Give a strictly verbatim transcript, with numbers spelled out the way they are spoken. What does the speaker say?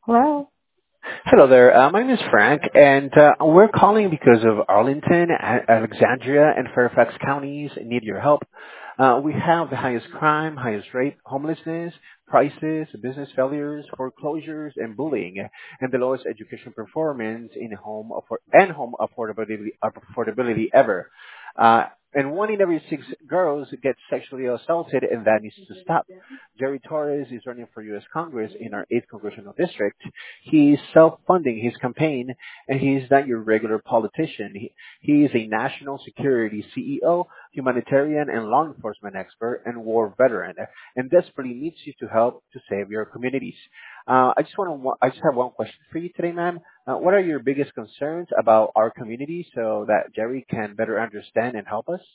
Hello. Hello there. Uh, my name is Frank, and uh, we're calling because of Arlington, A- Alexandria, and Fairfax counties need your help. Uh, we have the highest crime, highest rate, homelessness, prices, business failures, foreclosures, and bullying, and the lowest education performance in home afford- and home affordability, affordability ever. Uh, and one in every six girls gets sexually assaulted, and that needs to stop. Jerry Torres is running for U S. Congress in our eighth congressional district. He's self-funding his campaign, and he's not your regular politician. He, he is a national security C E O, humanitarian and law enforcement expert, and war veteran, and desperately needs you to help to save your communities. Uh, I just want to. I just have one question for you today, ma'am. Uh, what are your biggest concerns about our community so that Jerry can better understand and help us?